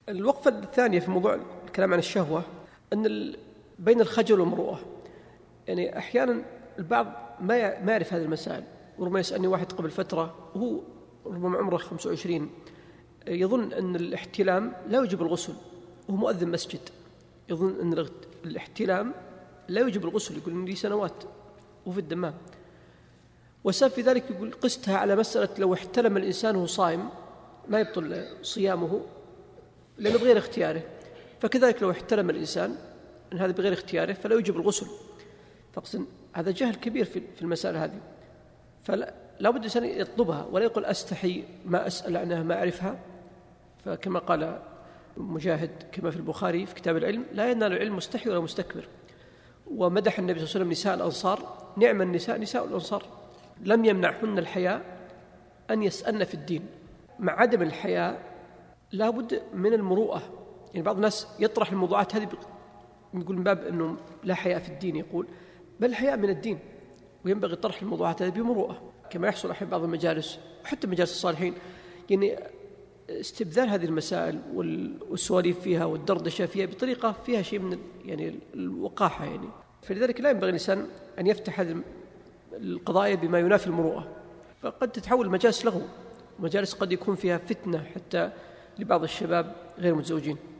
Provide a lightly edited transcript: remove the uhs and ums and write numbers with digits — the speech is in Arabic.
الوقفة الثانية في موضوع الكلام عن الشهوة أن بين الخجل والمروءة، يعني أحيانا البعض ما يعرف هذه المسائل، وربما يسألني واحد قبل فترة وهو ربما عمره 25 يظن أن الاحتلام لا يجب الغسل، وهو مؤذن مسجد يظن أن الاحتلام لا يجب الغسل، يقول إن لي سنوات وفي الدمام، وسبب في ذلك يقول قستها على مسألة لو احتلم الإنسان وهو صائم ما يبطل صيامه لأنه بغير اختياره، فكذلك لو احتلم الإنسان أن هذا بغير اختياره فلا يجب الغسل. فقصد هذا جهل كبير في المسألة هذه، فلا بد الإنسان يطلبها ولا يقول أستحي ما أسأل عنها ما أعرفها. فكما قال مجاهد كما في البخاري في كتاب العلم: لا ينال العلم مستحي ولا مستكبر. ومدح النبي صلى الله عليه وسلم نساء الأنصار: نعم النساء نساء الأنصار، لم يمنعهن الحياء أن يسألن في الدين. مع عدم الحياء لا بد من المروءة. يعني بعض الناس يطرح الموضوعات هذه يقول من باب أنه لا حياء في الدين، يقول بل الحياء من الدين، وينبغي طرح الموضوعات هذه بمروءة كما يحصل أحيانا بعض المجالس وحتى مجالس الصالحين، يعني استبذال هذه المسائل والسواليف فيها والدردشة فيها بطريقة فيها شيء من يعني الوقاحة يعني. فلذلك لا ينبغي الإنسان أن يفتح هذه القضايا بما ينافي المروءة، فقد تتحول مجالس لغو، مجالس قد يكون فيها فتنة حتى لبعض الشباب غير متزوجين.